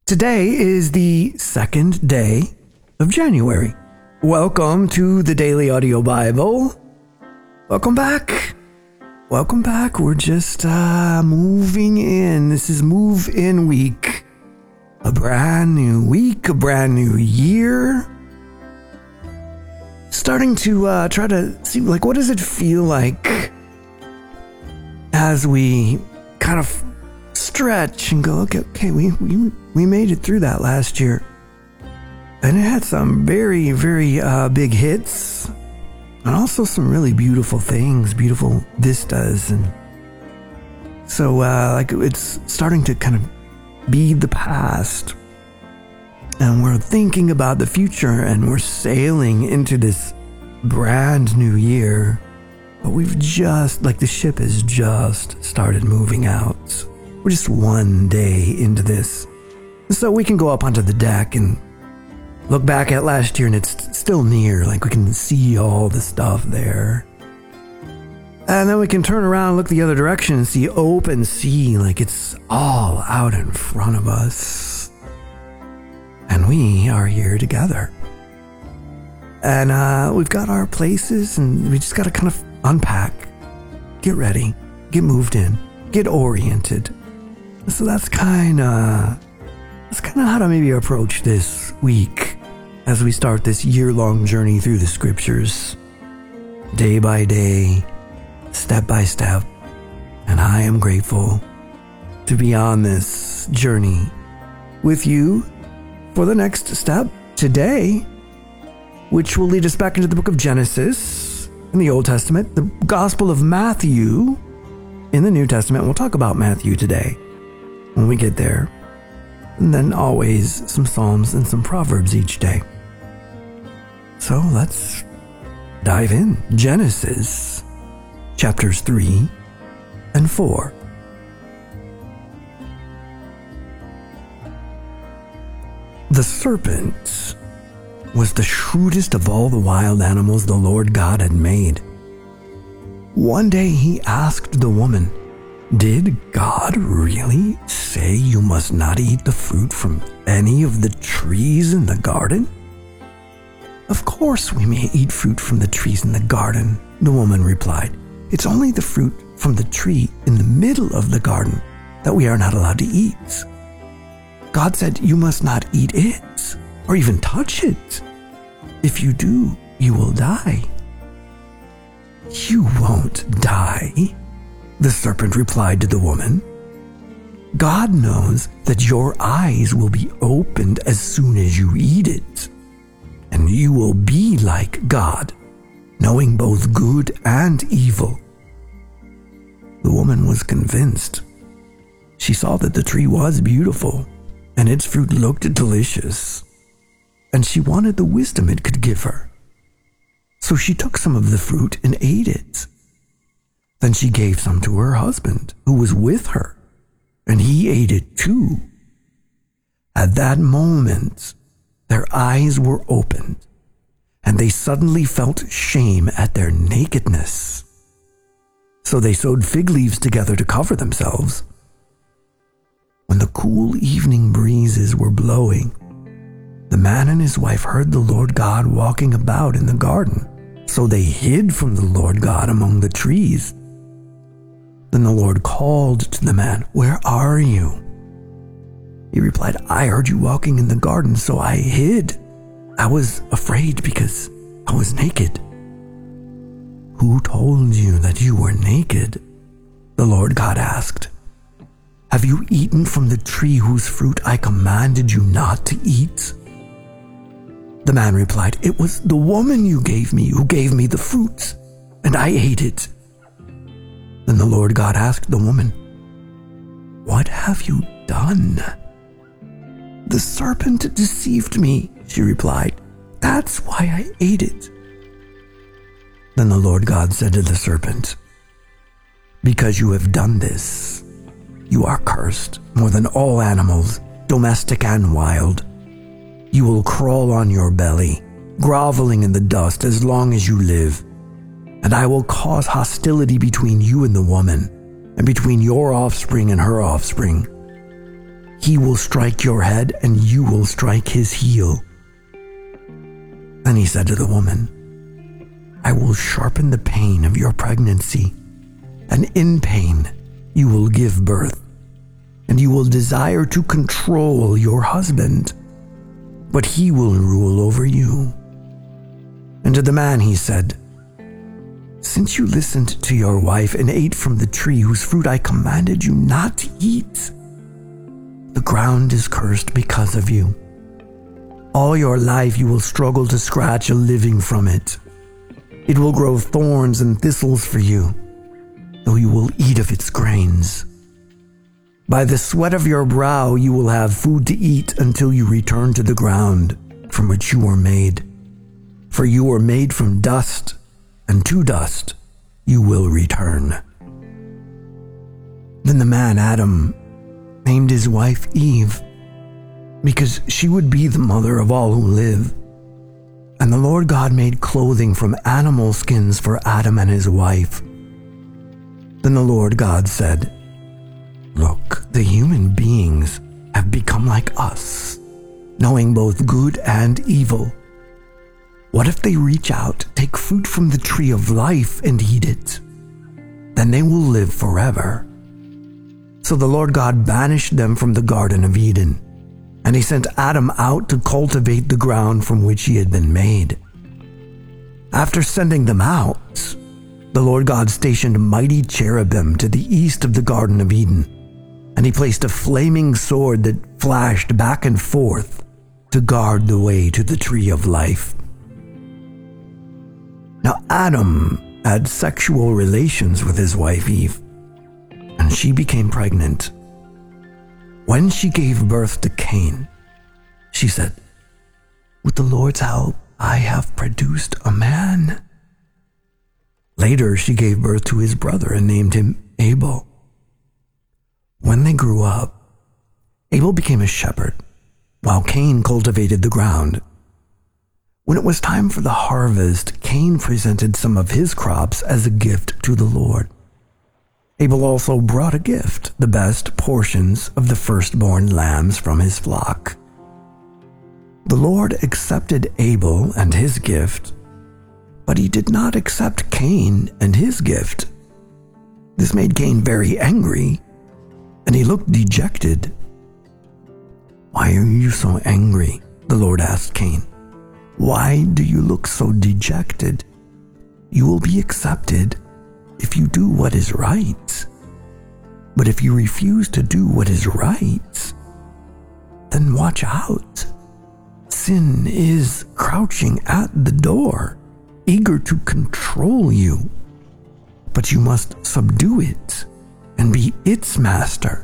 Today is the second day of January. Welcome to the Daily Audio Bible. Welcome back. Welcome back. We're just moving in. This is Move In Week. A brand new week, a brand new year. Starting to try to see, like, what does it feel like as we kind of stretch and go, okay, we made it through that last year. And it had some very, very big hits and also some really beautiful things, beautiful vistas. And so like it's starting to kind of be the past. And we're thinking about the future and we're sailing into this brand new year. But we've just, like the ship has just started moving out. We're just one day into this. So we can go up onto the deck and look back at last year and it's still near. Like we can see all the stuff there. And then we can turn around and look the other direction and see open sea. Like it's all out in front of us. And we are here together. And we've got our places and we just got to kind of unpack, get ready, get moved in, get oriented. So that's kind of how to maybe approach this week as we start this year-long journey through the scriptures, day by day, step by step. And I am grateful to be on this journey with you for the next step today, which will lead us back into the book of Genesis in the Old Testament, the Gospel of Matthew in the New Testament. We'll talk about Matthew today when we get there. And then always some Psalms and some Proverbs each day. So let's dive in. Genesis chapters 3 and 4. The serpent was the shrewdest of all the wild animals the Lord God had made. One day he asked the woman, "Did God really say you must not eat the fruit from any of the trees in the garden?" "Of course we may eat fruit from the trees in the garden," the woman replied. "It's only the fruit from the tree in the middle of the garden that we are not allowed to eat. God said you must not eat it or even touch it. If you do, you will die." "You won't die," the serpent replied to the woman. "God knows that your eyes will be opened as soon as you eat it, and you will be like God, knowing both good and evil." The woman was convinced. She saw that the tree was beautiful, and its fruit looked delicious, and she wanted the wisdom it could give her. So she took some of the fruit and ate it. Then she gave some to her husband, who was with her, and he ate it too. At that moment, their eyes were opened, and they suddenly felt shame at their nakedness. So they sewed fig leaves together to cover themselves. When the cool evening breezes were blowing, the man and his wife heard the Lord God walking about in the garden. So they hid from the Lord God among the trees. Then the Lord called to the man, "Where are you?" He replied, "I heard you walking in the garden, so I hid. I was afraid because I was naked." "Who told you that you were naked?" the Lord God asked. "Have you eaten from the tree whose fruit I commanded you not to eat?" The man replied, "It was the woman you gave me who gave me the fruit, and I ate it." Then the Lord God asked the woman, "What have you done?" "The serpent deceived me," she replied. "That's why I ate it." Then the Lord God said to the serpent, "Because you have done this, you are cursed more than all animals, domestic and wild. You will crawl on your belly, groveling in the dust as long as you live. And I will cause hostility between you and the woman, and between your offspring and her offspring. He will strike your head, and you will strike his heel." Then he said to the woman, "I will sharpen the pain of your pregnancy, and in pain you will give birth, and you will desire to control your husband, but he will rule over you." And to the man he said, "Since you listened to your wife and ate from the tree whose fruit I commanded you not to eat, the ground is cursed because of you. All your life you will struggle to scratch a living from it. It will grow thorns and thistles for you, though you will eat of its grains. By the sweat of your brow you will have food to eat until you return to the ground from which you were made. For you were made from dust, and to dust you will return." Then the man Adam named his wife Eve, because she would be the mother of all who live. And the Lord God made clothing from animal skins for Adam and his wife. Then the Lord God said, "Look, the human beings have become like us, knowing both good and evil. What if they reach out, take fruit from the tree of life and eat it? Then they will live forever." So the Lord God banished them from the Garden of Eden, and he sent Adam out to cultivate the ground from which he had been made. After sending them out, the Lord God stationed mighty cherubim to the east of the Garden of Eden, and he placed a flaming sword that flashed back and forth to guard the way to the tree of life. Now Adam had sexual relations with his wife Eve, and she became pregnant. When she gave birth to Cain, she said, "With the Lord's help, I have produced a man." Later, she gave birth to his brother and named him Abel. When they grew up, Abel became a shepherd, while Cain cultivated the ground. When it was time for the harvest, Cain presented some of his crops as a gift to the Lord. Abel also brought a gift, the best portions of the firstborn lambs from his flock. The Lord accepted Abel and his gift, but he did not accept Cain and his gift. This made Cain very angry, and he looked dejected. "Why are you so angry?" the Lord asked Cain. "Why do you look so dejected? You will be accepted if you do what is right. But if you refuse to do what is right, then watch out. Sin is crouching at the door, eager to control you. But you must subdue it and be its master."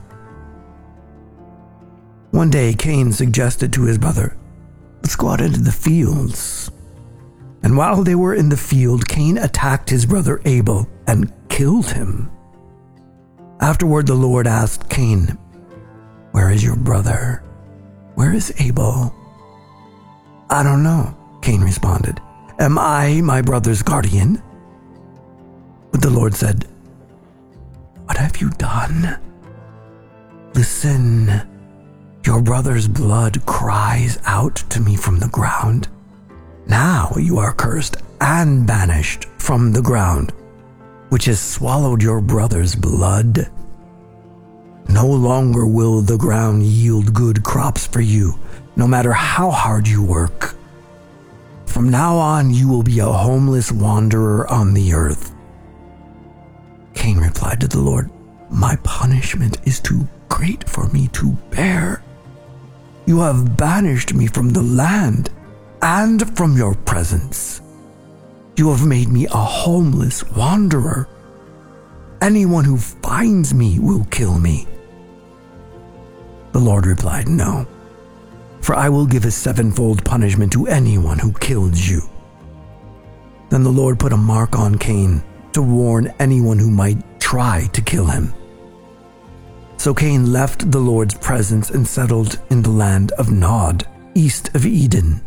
One day, Cain suggested to his brother, "Let's go out into the fields." And while they were in the field, Cain attacked his brother Abel and killed him. Afterward, the Lord asked Cain, "Where is your brother? Where is Abel?" "I don't know," Cain responded. "Am I my brother's guardian?" But the Lord said, "What have you done? Listen, your brother's blood cries out to me from the ground. Now you are cursed and banished from the ground, which has swallowed your brother's blood. No longer will the ground yield good crops for you, no matter how hard you work. From now on, you will be a homeless wanderer on the earth." Cain replied to the Lord, "My punishment is too great for me to bear. You have banished me from the land and from your presence. You have made me a homeless wanderer. Anyone who finds me will kill me." The Lord replied, "No, for I will give a sevenfold punishment to anyone who kills you." Then the Lord put a mark on Cain to warn anyone who might try to kill him. So Cain left the Lord's presence and settled in the land of Nod, east of Eden.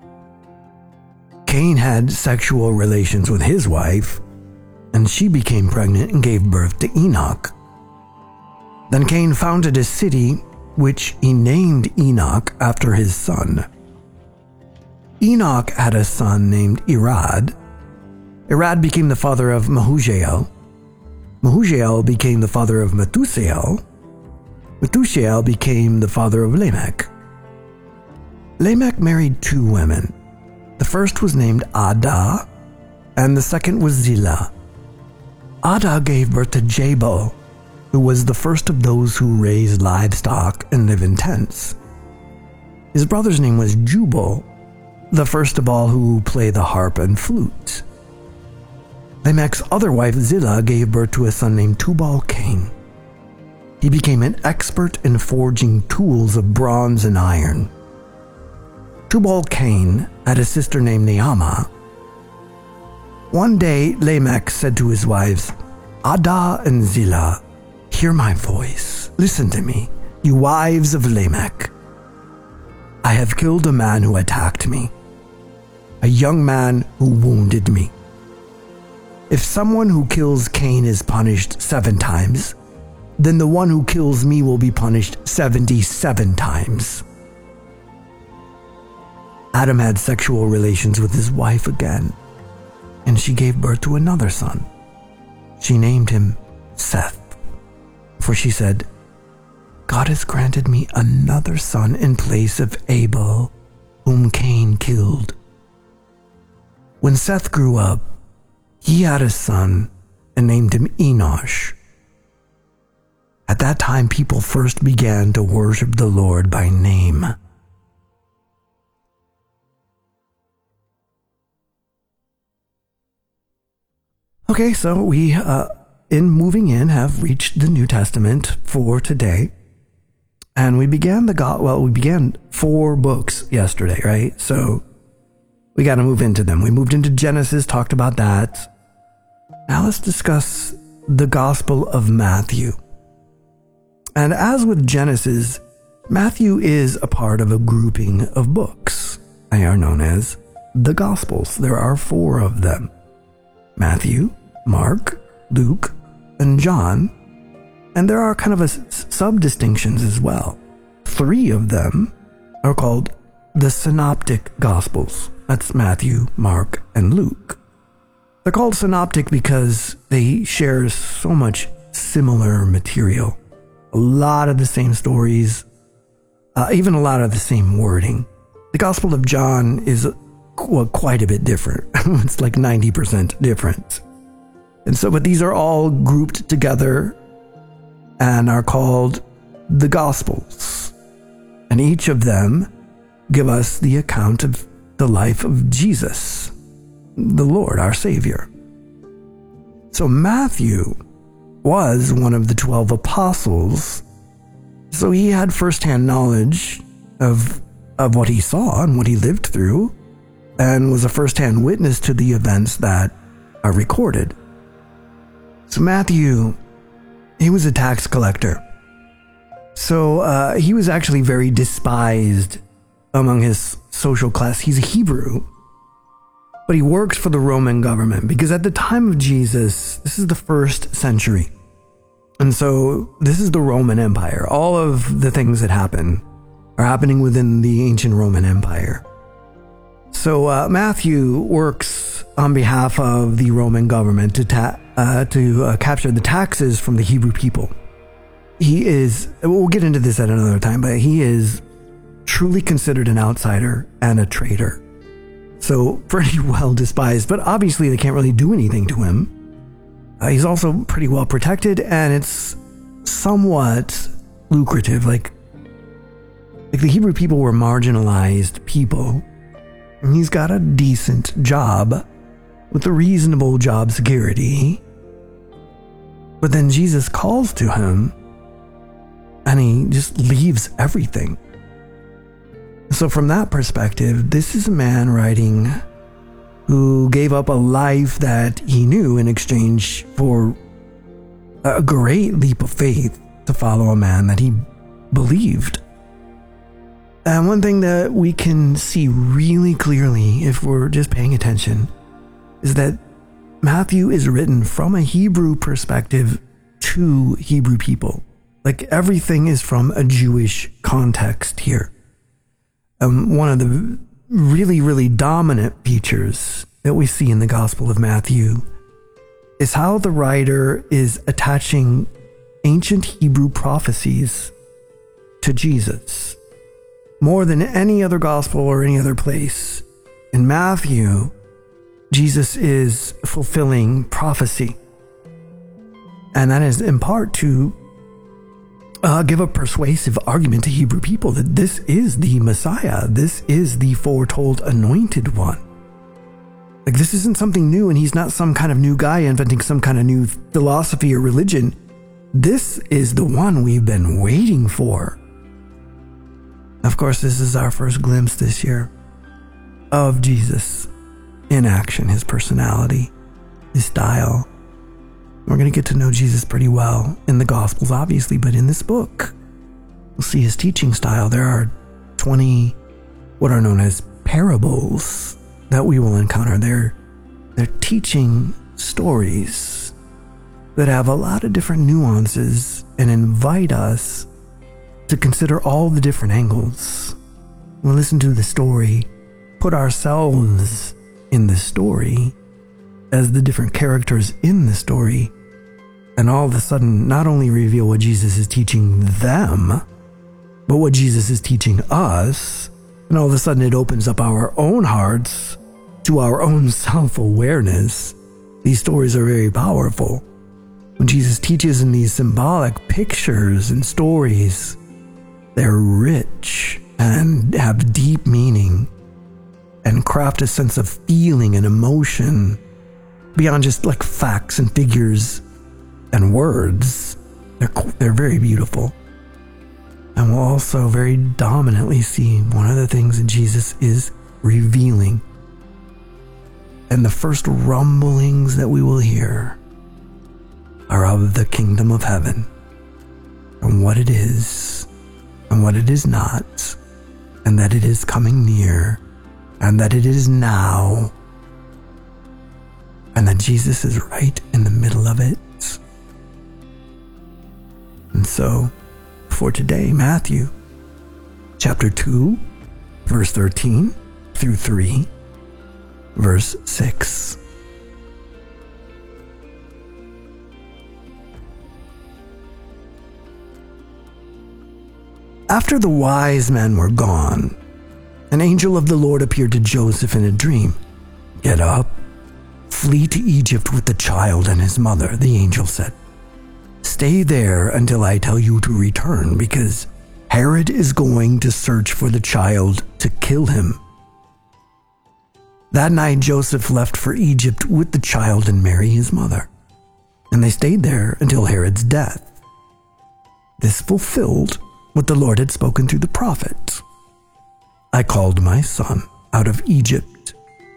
Cain had sexual relations with his wife, and she became pregnant and gave birth to Enoch. Then Cain founded a city which he named Enoch after his son. Enoch had a son named Irad. Irad became the father of Mehujael. Mehujael became the father of Methusael. Methusael became the father of Lamech. Lamech married 2 women. The first was named Adah, and the second was Zillah. Adah gave birth to Jabal, who was the first of those who raised livestock and live in tents. His brother's name was Jubal, the first of all who play the harp and flute. Lamech's other wife Zillah gave birth to a son named Tubal-Cain. He became an expert in forging tools of bronze and iron. Tubal-Cain had a sister named Naamah. One day Lamech said to his wives, "Adah and Zillah, hear my voice. Listen to me, you wives of Lamech. I have killed a man who attacked me, a young man who wounded me. If someone who kills Cain is punished 7 times, then the one who kills me will be punished 77 times." Adam had sexual relations with his wife again, and she gave birth to another son. She named him Seth, for she said, "God has granted me another son in place of Abel, whom Cain killed." When Seth grew up, he had a son and named him Enosh. At that time, people first began to worship the Lord by name. Okay, so we, in moving in, have reached the New Testament for today. And we began we began 4 books yesterday, right? So we got to move into them. We moved into Genesis, talked about that. Now let's discuss the Gospel of Matthew. And as with Genesis, Matthew is a part of a grouping of books. They are known as the Gospels. There are 4 of them: Matthew, Mark, Luke, and John. And there are kind of sub-distinctions as well. 3 of them are called the Synoptic Gospels. That's Matthew, Mark, and Luke. They're called synoptic because they share so much similar material. A lot of the same stories, even a lot of the same wording. The Gospel of John is quite a bit different. It's like 90% different. And so, but these are all grouped together and are called the Gospels. And each of them give us the account of the life of Jesus, the Lord, our Savior. So Matthew was one of the 12 apostles, so he had firsthand knowledge of what he saw and what he lived through, and was a firsthand witness to the events that are recorded. So Matthew, he was a tax collector. So he was actually very despised among his social class. He's a Hebrew, but he worked for the Roman government because at the time of Jesus, this is the 1st century. And so this is the Roman Empire. All of the things that happen are happening within the ancient Roman Empire. So Matthew works on behalf of the Roman government to capture the taxes from the Hebrew people. He is, we'll get into this at another time, but he is truly considered an outsider and a traitor. So pretty well despised, but obviously they can't really do anything to him. He's also pretty well protected, and it's somewhat lucrative. Like the Hebrew people were marginalized people, and he's got a decent job with a reasonable job security. But then Jesus calls to him, and he just leaves everything. So from that perspective, this is a man writing who gave up a life that he knew in exchange for a great leap of faith to follow a man that he believed. And one thing that we can see really clearly if we're just paying attention is that Matthew is written from a Hebrew perspective to Hebrew people. Like everything is from a Jewish context here. One of the really, really dominant features that we see in the Gospel of Matthew is how the writer is attaching ancient Hebrew prophecies to Jesus. More than any other gospel or any other place, in Matthew, Jesus is fulfilling prophecy. And that is in part to give a persuasive argument to Hebrew people that this is the Messiah. This is the foretold anointed one. Like, this isn't something new, and he's not some kind of new guy inventing some kind of new philosophy or religion. This is the one we've been waiting for. Of course, this is our first glimpse this year of Jesus in action, his personality, his style. We're going to get to know Jesus pretty well in the Gospels, obviously, but in this book, we'll see his teaching style. There are 20 what are known as parables that we will encounter. They're teaching stories that have a lot of different nuances and invite us to consider all the different angles. We'll listen to the story, put ourselves in the story as the different characters in the story, and all of a sudden not only reveal what Jesus is teaching them, but what Jesus is teaching us, and all of a sudden it opens up our own hearts to our own self-awareness. These stories are very powerful. When Jesus teaches in these symbolic pictures and stories, they're rich and have deep meaning and craft a sense of feeling and emotion beyond just like facts and figures and words. They're very beautiful. And we'll also very dominantly see one of the things that Jesus is revealing. And the first rumblings that we will hear are of the kingdom of heaven and what it is and what it is not, and that it is coming near, and that it is now, and that Jesus is right in the middle of it. And so, for today, Matthew chapter 2, verse 13 through 3, verse 6. After the wise men were gone, an angel of the Lord appeared to Joseph in a dream. "Get up, flee to Egypt with the child and his mother," the angel said. "Stay there until I tell you to return, because Herod is going to search for the child to kill him." That night Joseph left for Egypt with the child and Mary his mother, and they stayed there until Herod's death. This fulfilled what the Lord had spoken through the prophet. "I called my son out of Egypt."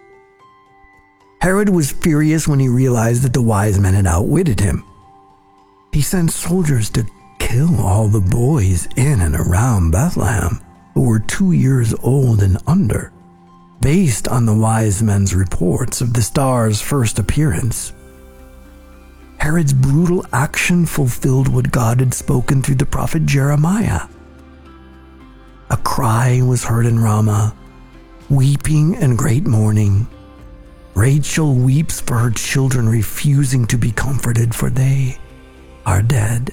Herod was furious when he realized that the wise men had outwitted him. He sent soldiers to kill all the boys in and around Bethlehem who were 2 years old and under, based on the wise men's reports of the star's first appearance. Herod's brutal action fulfilled what God had spoken through the prophet Jeremiah. A cry was heard in Ramah, weeping and great mourning. Rachel weeps for her children, refusing to be comforted, for they are dead.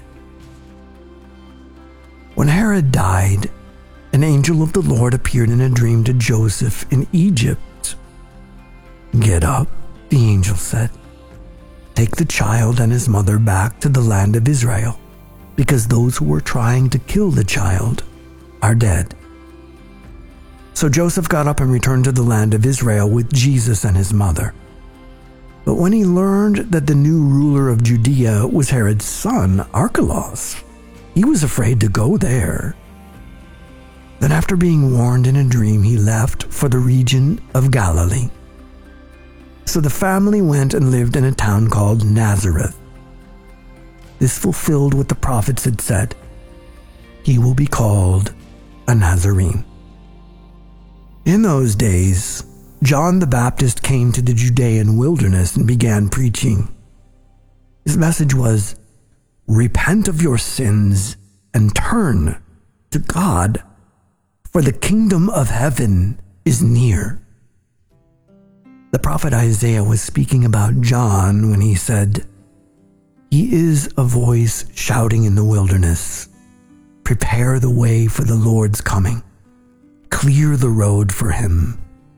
When Herod died, an angel of the Lord appeared in a dream to Joseph in Egypt. "Get up," the angel said. "Take the child and his mother back to the land of Israel, because those who were trying to kill the child are dead." So Joseph got up and returned to the land of Israel with Jesus and his mother. But when he learned that the new ruler of Judea was Herod's son, Archelaus, he was afraid to go there. Then after being warned in a dream, he left for the region of Galilee. So the family went and lived in a town called Nazareth. This fulfilled what the prophets had said. He will be called a Nazarene. In those days, John the Baptist came to the Judean wilderness and began preaching. His message was, "Repent of your sins and turn to God, for the kingdom of heaven is near. The prophet Isaiah was speaking about John when he said, "He is a voice shouting in the wilderness, 'Prepare the way for the Lord's coming. Clear the road for him.'"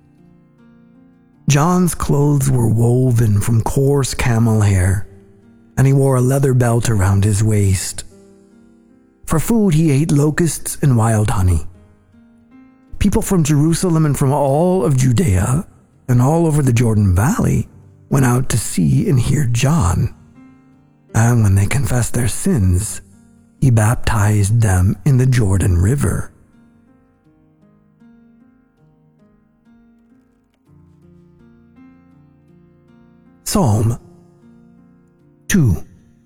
John's clothes were woven from coarse camel hair, and he wore a leather belt around his waist. For food, he ate locusts and wild honey. People from Jerusalem and from all of Judea and all over the Jordan Valley went out to see and hear John. And when they confessed their sins, he baptized them in the Jordan River. Psalm 2.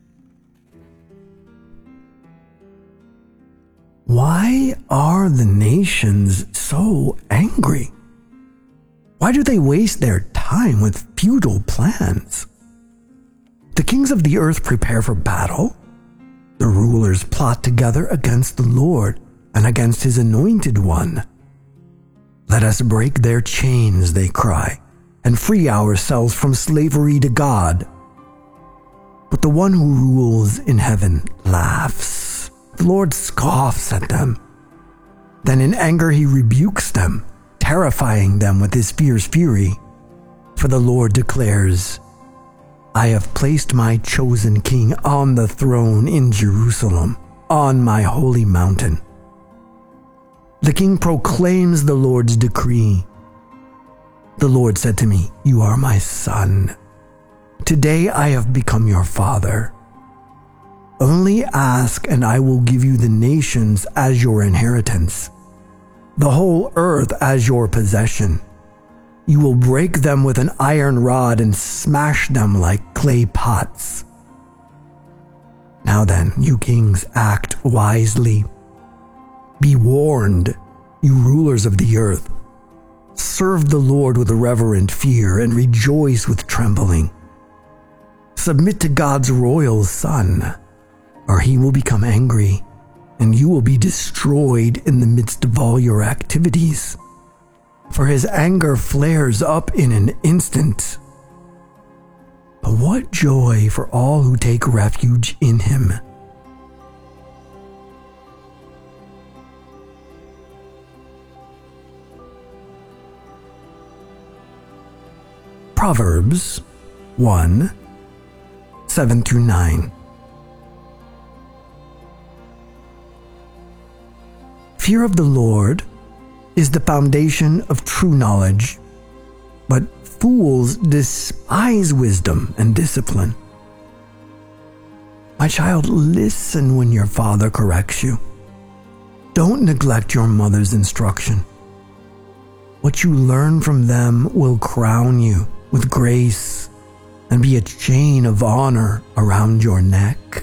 Why are the nations so angry? Why do they waste their time with futile plans? The kings of the earth prepare for battle. The rulers plot together against the Lord and against his anointed one. "Let us break their chains," they cry, "and free ourselves from slavery to God." But the one who rules in heaven laughs. The Lord scoffs at them. Then in anger he rebukes them, terrifying them with his fierce fury. For the Lord declares, "I have placed my chosen king on the throne in Jerusalem, on my holy mountain." The king proclaims the Lord's decree. The Lord said to me, "You are my son. Today I have become your father. Only ask, and I will give you the nations as your inheritance, the whole earth as your possession. You will break them with an iron rod and smash them like clay pots. Now then, you kings, act wisely. Be warned, you rulers of the earth. Serve the Lord with reverent fear and rejoice with trembling. Submit to God's royal Son, or he will become angry, and you will be destroyed in the midst of all your activities. For his anger flares up in an instant. But what joy for all who take refuge in him. Proverbs 1, 7-9. Fear of the Lord is the foundation of true knowledge, but fools despise wisdom and discipline. My child, listen when your father corrects you. Don't neglect your mother's instruction. What you learn from them will crown you with grace and be a chain of honor around your neck.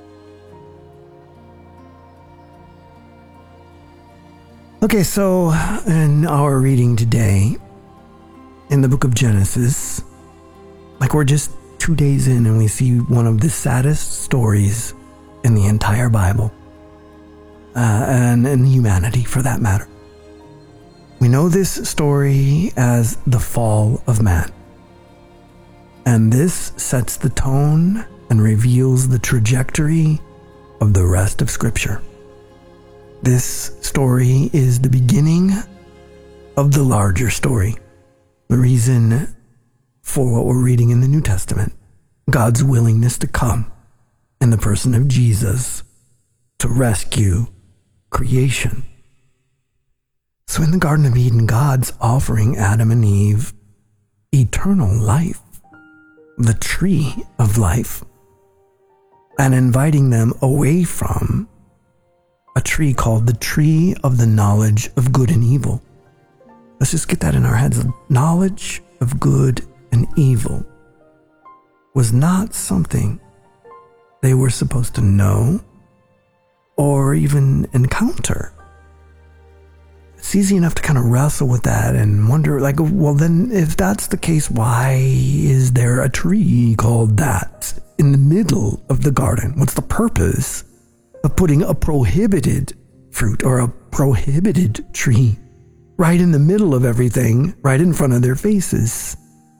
Okay, so in our reading today, in the book of Genesis, like we're just 2 days in and we see one of the saddest stories in the entire Bible, and in humanity for that matter. We know this story as the fall of man. And this sets the tone and reveals the trajectory of the rest of Scripture. This story is the beginning of the larger story, the reason for what we're reading in the New Testament, God's willingness to come in the person of Jesus to rescue creation. So in the Garden of Eden, God's offering Adam and Eve eternal life, the tree of life, and inviting them away from a tree called the tree of the knowledge of good and evil. Let's just get that in our heads. Knowledge of good and evil was not something they were supposed to know or even encounter. It's easy enough to kind of wrestle with that and wonder, like, well, then if that's the case, why is there a tree called that in the middle of the garden? What's the purpose of putting a prohibited fruit or a prohibited tree right in the middle of everything, right in front of their faces.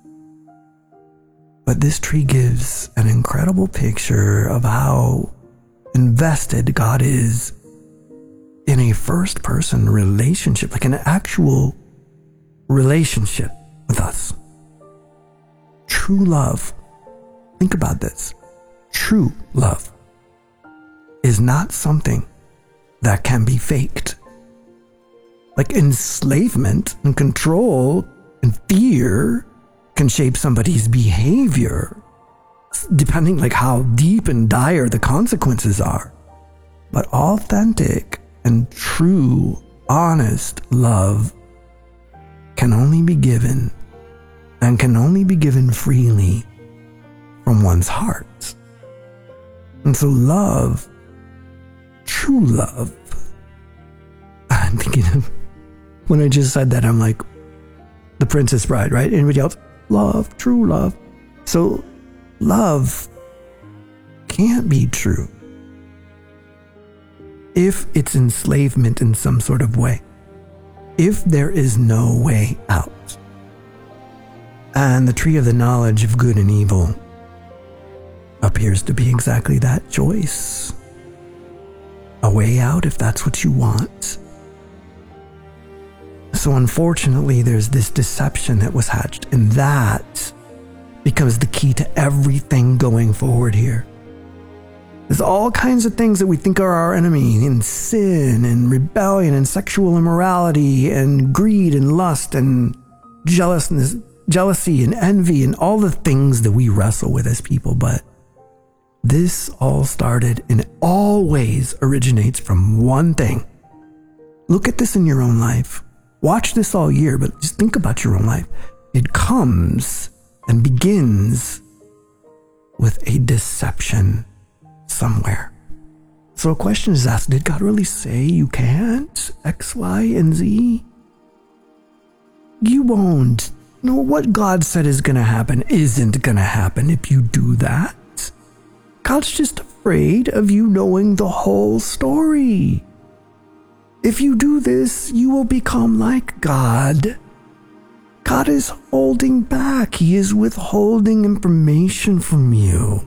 But this tree gives an incredible picture of how invested God is in a first-person relationship, like an actual relationship with us. True love, think about this, true love is not something that can be faked. Like enslavement and control and fear can shape somebody's behavior, depending like how deep and dire the consequences are. But authentic and true, honest love can only be given and can only be given freely from one's heart. And so love, true love, I'm thinking of, when I just said that, I'm like, The Princess Bride, right? Anybody else? Love, true love. So love can't be true if it's enslavement in some sort of way, if there is no way out. And the tree of the knowledge of good and evil appears to be exactly that choice. A way out if that's what you want. So unfortunately, there's this deception that was hatched, and that becomes the key to everything going forward here. There's all kinds of things that we think are our enemy, in sin and rebellion and sexual immorality and greed and lust and jealousy and envy and all the things that we wrestle with as people. But this all started and always originates from one thing. Look at this in your own life. Watch this all year, but just think about your own life. It comes and begins with a deception somewhere. So a question is asked, did God really say you can't X, Y, and Z? You won't. No, what God said is going to happen isn't going to happen if you do that. God's just afraid of you knowing the whole story. If you do this, you will become like God. God is holding back. He is withholding information from you.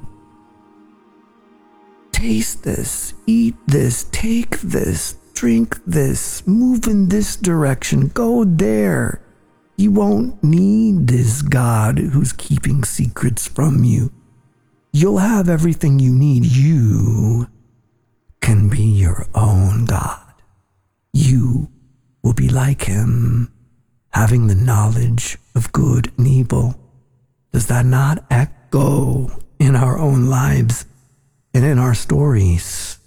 Taste this, eat this, take this, drink this, move in this direction, go there. You won't need this God who's keeping secrets from you. You'll have everything you need. You can be your own God. You will be like him, having the knowledge of good and evil. Does that not echo in our own lives and in our stories?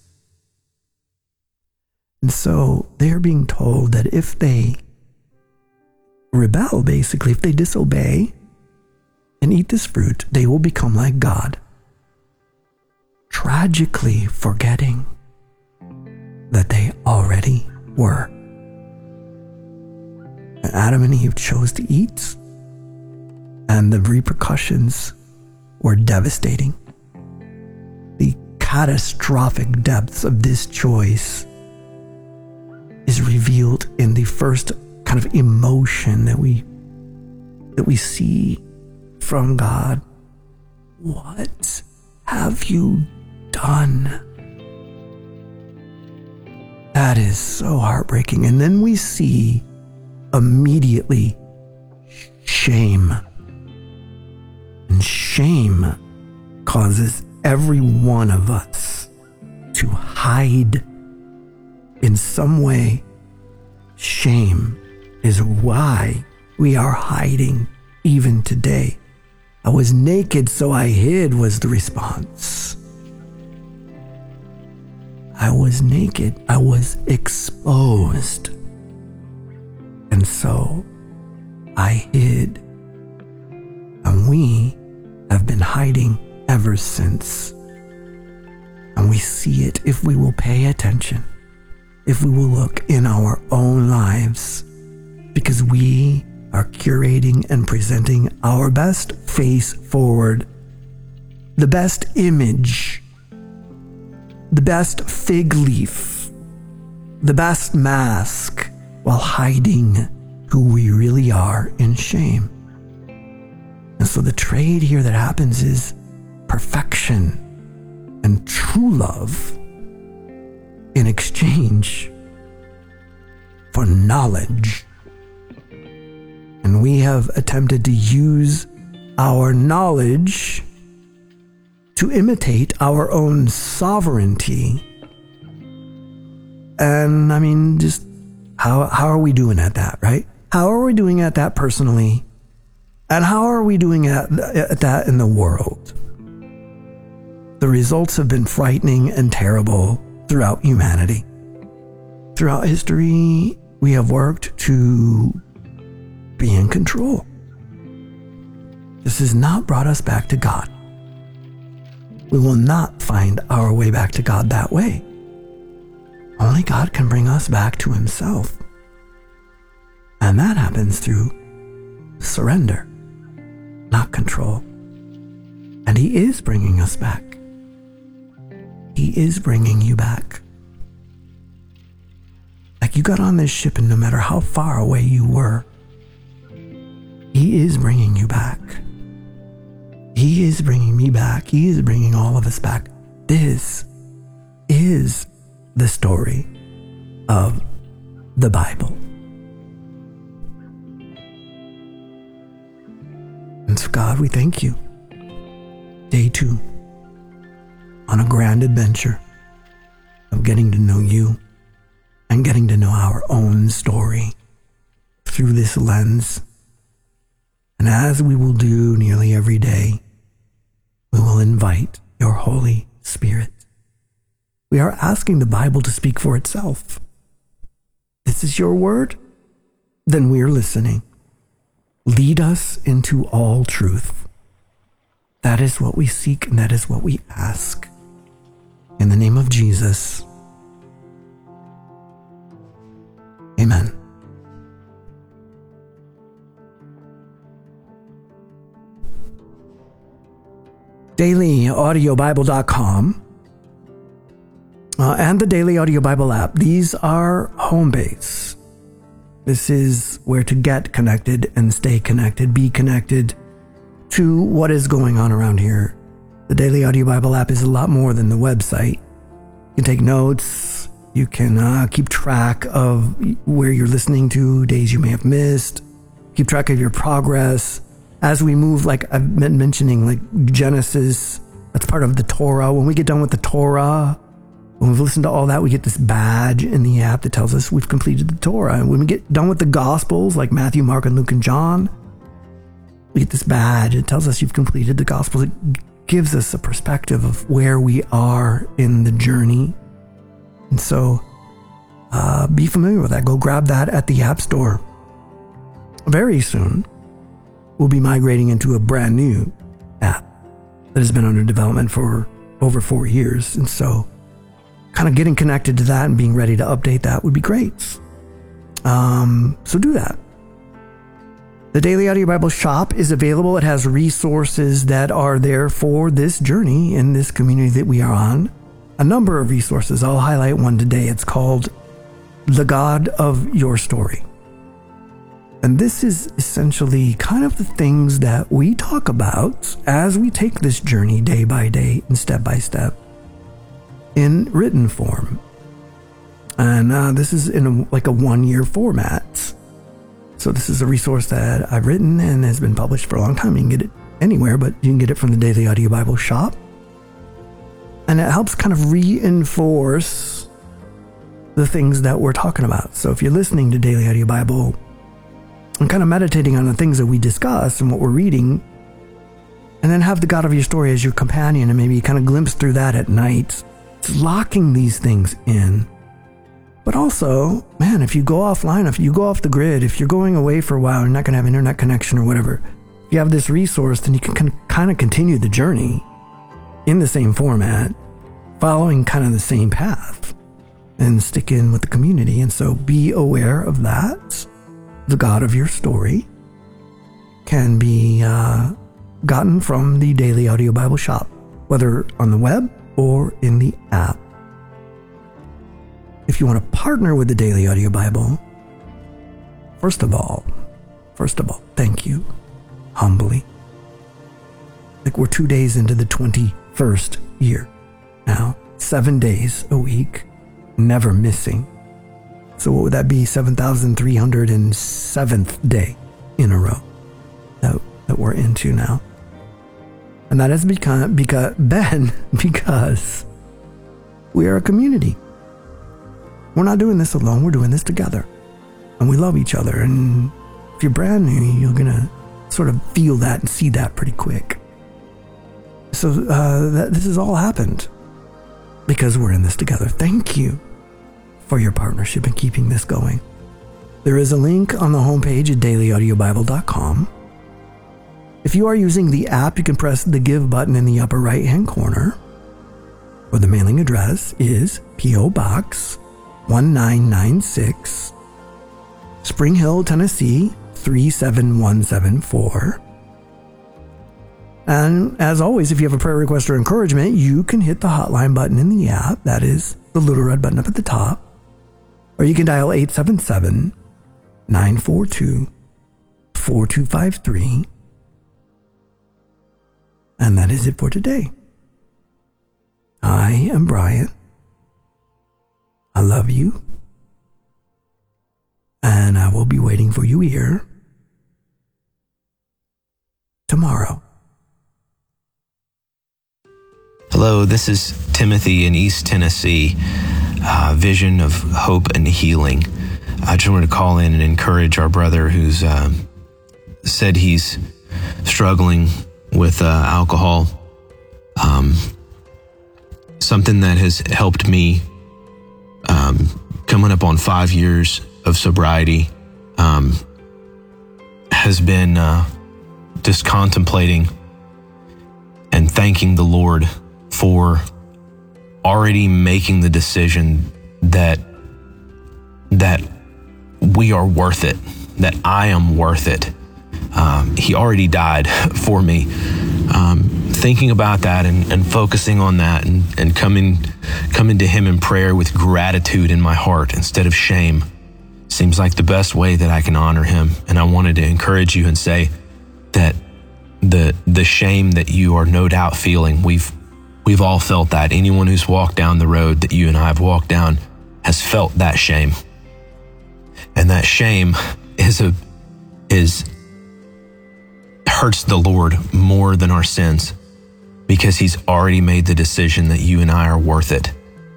And so they're being told that if they rebel, basically, if they disobey and eat this fruit, they will become like God, tragically forgetting that they already were. And Adam and Eve chose to eat, and the repercussions were devastating. The catastrophic depths of this choice is revealed in the first kind of emotion that we see from God. What have you done? That is so heartbreaking. And then we see immediately shame. And shame causes every one of us to hide in some way. Shame is why we are hiding even today. I was naked, so I hid, was the response. I was naked. I was exposed. And so I hid. And we have been hiding ever since. And we see it if we will pay attention, if we will look in our own lives, because we are curating and presenting our best face forward, the best image the best fig leaf, the best mask, while hiding who we really are in shame. And so the trade here that happens is perfection and true love in exchange for knowledge. And we have attempted to use our knowledge to imitate our own sovereignty. And I mean, just how are we doing at that, right? How are we doing at that personally? And how are we doing at that in the world? The results have been frightening and terrible throughout humanity. Throughout history, we have worked to be in control. This has not brought us back to God. We will not find our way back to God that way. Only God can bring us back to himself. And that happens through surrender, not control. And he is bringing us back. He is bringing you back. Like you got on this ship, and no matter how far away you were, he is bringing you back. He is bringing me back. He is bringing all of us back. This is the story of the Bible. And so, God, we thank you. Day 2, on a grand adventure of getting to know you and getting to know our own story through this lens. And as we will do nearly every day, we will invite your Holy Spirit. We are asking the Bible to speak for itself. This is your word? Then we are listening. Lead us into all truth. That is what we seek, and that is what we ask. In the name of Jesus. Amen. DailyAudioBible.com and the Daily Audio Bible app. These are home base. This is where to get connected and stay connected, be connected to what is going on around here. The Daily Audio Bible app is a lot more than the website. You can take notes. You can keep track of where you're listening to, days you may have missed. Keep track of your progress. As we move, like I've been mentioning, like Genesis, that's part of the Torah. When we get done with the Torah, when we've listened to all that, we get this badge in the app that tells us we've completed the Torah. And when we get done with the Gospels, like Matthew, Mark, and Luke, and John, we get this badge. It tells us you've completed the Gospels. It gives us a perspective of where we are in the journey. And so be familiar with that. Go grab that at the App Store. Very soon, we'll be migrating into a brand new app that has been under development for over 4 years. And so kind of getting connected to that and being ready to update that would be great. So do that. The Daily Audio Bible shop is available. It has resources that are there for this journey in this community that we are on. A number of resources. I'll highlight one today. It's called The God of Your Story. And this is essentially kind of the things that we talk about as we take this journey day by day and step by step in written form. And this is in a 1-year format. So this is a resource that I've written and has been published for a long time. You can get it anywhere, but you can get it from the Daily Audio Bible shop. And it helps kind of reinforce the things that we're talking about. So if you're listening to Daily Audio Bible and kind of meditating on the things that we discuss and what we're reading, and then have the God of your story as your companion and maybe kind of glimpse through that at night, it's locking these things in. But also, man, if you go offline, if you go off the grid, if you're going away for a while, you're not going to have internet connection or whatever, if you have this resource, then you can kind of continue the journey in the same format, following kind of the same path, and stick in with the community. And so be aware of that. The God of your story can be gotten from the Daily Audio Bible shop, whether on the web or in the app. if you want to partner with the Daily Audio Bible, first of all, thank you, humbly. Like we're 2 days into the 21st year now, 7 days a week, never missing. So what would that be? 7,307th day in a row that we're into now. And that is because we are a community. We're not doing this alone. We're doing this together. And we love each other. And if you're brand new, you're going to sort of feel that and see that pretty quick. So this has all happened because we're in this together. Thank you for your partnership in keeping this going. There is a link on the homepage at dailyaudiobible.com. If you are using the app, you can press the Give button in the upper right-hand corner, where the mailing address is P.O. Box 1996, Spring Hill, Tennessee 37174. And as always, if you have a prayer request or encouragement, you can hit the hotline button in the app. That is the little red button up at the top. Or you can dial 877-942-4253. And that is it for today. I am Brian. I love you. And I will be waiting for you here tomorrow. Hello, this is Timothy in East Tennessee, Vision of Hope and Healing. I just wanted to call in and encourage our brother who's said he's struggling with alcohol. Something that has helped me coming up on 5 years of sobriety has been just contemplating and thanking the Lord for already making the decision that we are worth it, that I am worth it. He already died for me. Thinking about that and focusing on that and coming to him in prayer with gratitude in my heart instead of shame seems like the best way that I can honor him. And I wanted to encourage you and say that the shame that you are no doubt feeling, we've all felt that. Anyone who's walked down the road that you and I have walked down has felt that shame. And that shame hurts the Lord more than our sins, because he's already made the decision that you and I are worth it.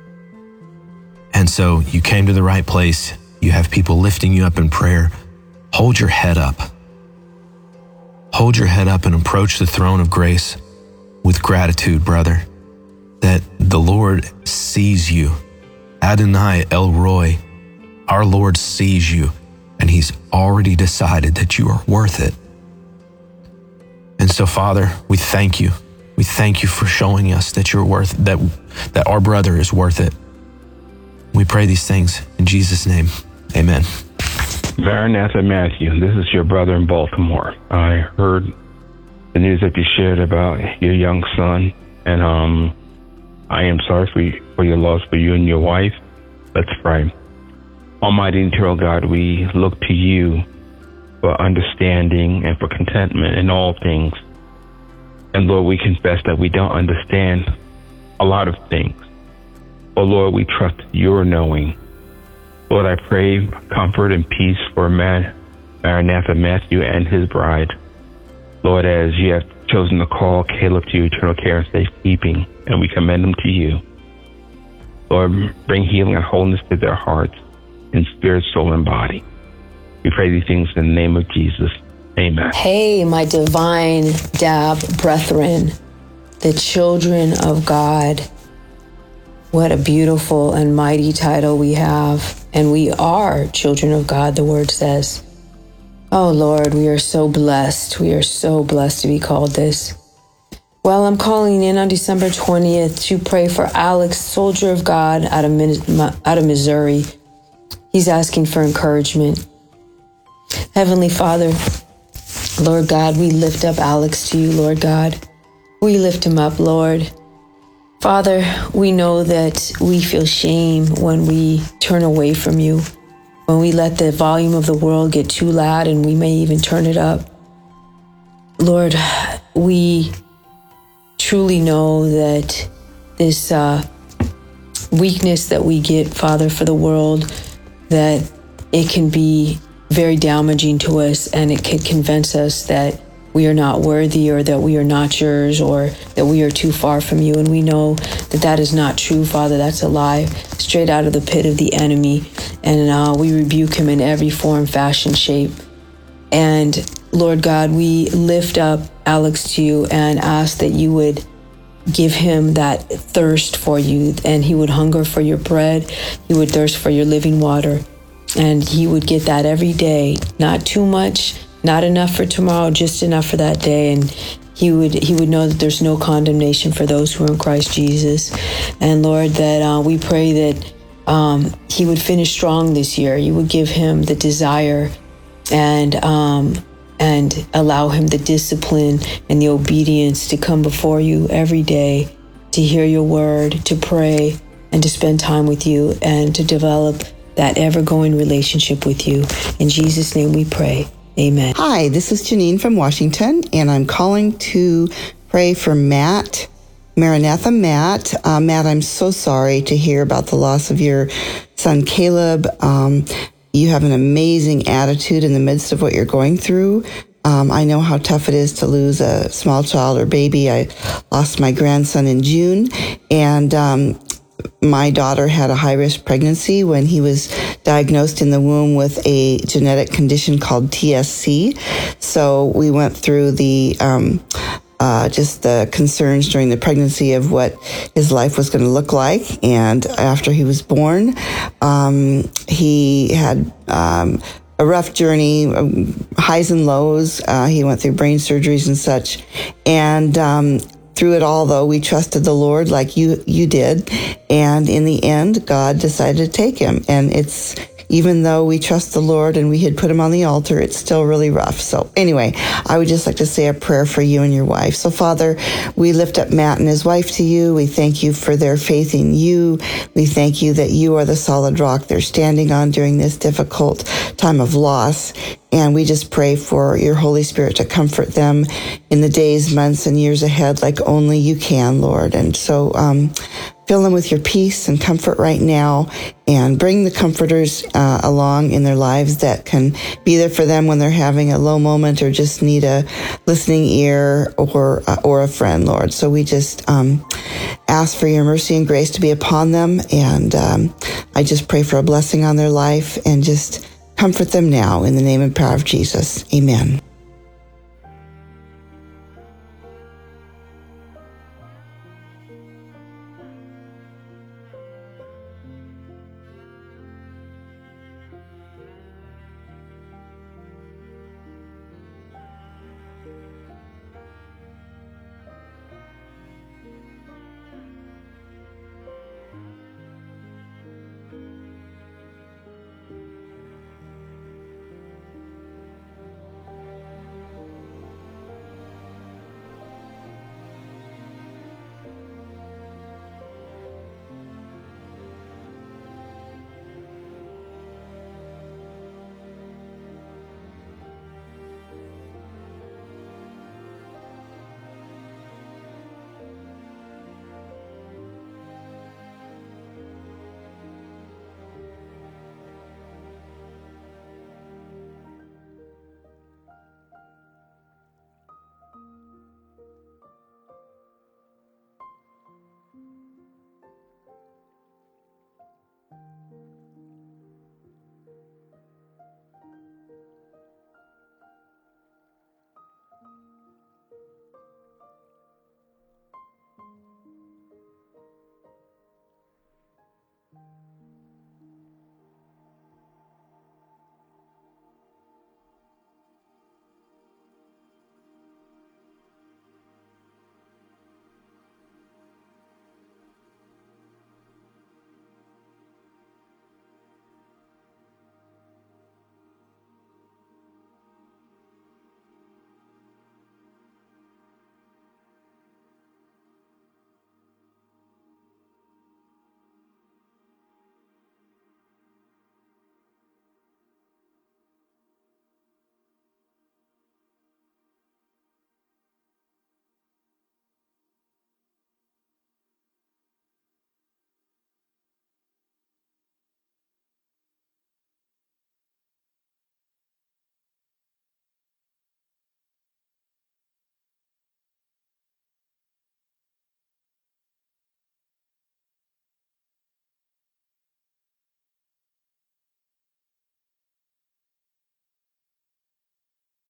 And so you came to the right place. You have people lifting you up in prayer. Hold your head up. Hold your head up and approach the throne of grace with gratitude, brother, that the Lord sees you. Adonai El Roy, our Lord sees you, and he's already decided that you are worth it. And so, Father, we thank you. We thank you for showing us that you're worth that our brother is worth it. We pray these things in Jesus' name. Amen. Maranatha Matthew, this is your brother in Baltimore. I heard the news that you shared about your young son, and I am sorry for your loss for you and your wife. Let's pray. Almighty and eternal God, we look to you for understanding and for contentment in all things. And Lord, we confess that we don't understand a lot of things. But Lord, we trust your knowing. Lord, I pray comfort and peace for Maranatha Matthew and his bride. Lord, as you have chosen to call Caleb to your eternal care and safekeeping, and we commend them to you. Lord, bring healing and wholeness to their hearts in spirit, soul, and body. We pray these things in the name of Jesus. Amen. Hey, my divine Dab brethren, the children of God. What a beautiful and mighty title we have. And we are children of God, the word says. Oh, Lord, we are so blessed. We are so blessed to be called this. Well, I'm calling in on December 20th to pray for Alex, soldier of God out of Missouri. He's asking for encouragement. Heavenly Father, Lord God, we lift up Alex to you, Lord God. We lift him up, Lord. Father, we know that we feel shame when we turn away from you, when we let the volume of the world get too loud and we may even turn it up. Lord, we truly know that this weakness that we get, Father, for the world, that it can be very damaging to us, and it could convince us that we are not worthy, or that we are not yours, or that we are too far from you. And we know that that is not true, Father. That's a lie straight out of the pit of the enemy. And we rebuke him in every form, fashion, shape. And Lord God, we lift up Alex to you and ask that you would give him that thirst for you, and he would hunger for your bread. He would thirst for your living water, and he would get that every day. Not too much, not enough for tomorrow, just enough for that day. And he would know that there's no condemnation for those who are in Christ Jesus. And Lord, that we pray that he would finish strong this year. You would give him the desire and allow him the discipline and the obedience to come before you every day, to hear your word, to pray, and to spend time with you, and to develop that ever-going relationship with you. In Jesus' name we pray. Amen. Hi, this is Janine from Washington, and I'm calling to pray for Matt. Maranatha Matt. Matt, I'm so sorry to hear about the loss of your son, Caleb. You have an amazing attitude in the midst of what you're going through. I know how tough it is to lose a small child or baby. I lost my grandson in June, and my daughter had a high-risk pregnancy when he was diagnosed in the womb with a genetic condition called TSC. So we went through the just the concerns during the pregnancy of what his life was going to look like. And after he was born, he had a rough journey, highs and lows. He went through brain surgeries and such. And through it all, though, we trusted the Lord like you did. And in the end, God decided to take him. And it's, even though we trust the Lord and we had put him on the altar, it's still really rough. So anyway, I would just like to say a prayer for you and your wife. So Father, we lift up Matt and his wife to you. We thank you for their faith in you. We thank you that you are the solid rock they're standing on during this difficult time of loss. And we just pray for your Holy Spirit to comfort them in the days, months, and years ahead like only you can, Lord. And so fill them with your peace and comfort right now, and bring the comforters along in their lives that can be there for them when they're having a low moment or just need a listening ear or a friend, Lord. So we just ask for your mercy and grace to be upon them. And I just pray for a blessing on their life and just comfort them now in the name and power of Jesus. Amen.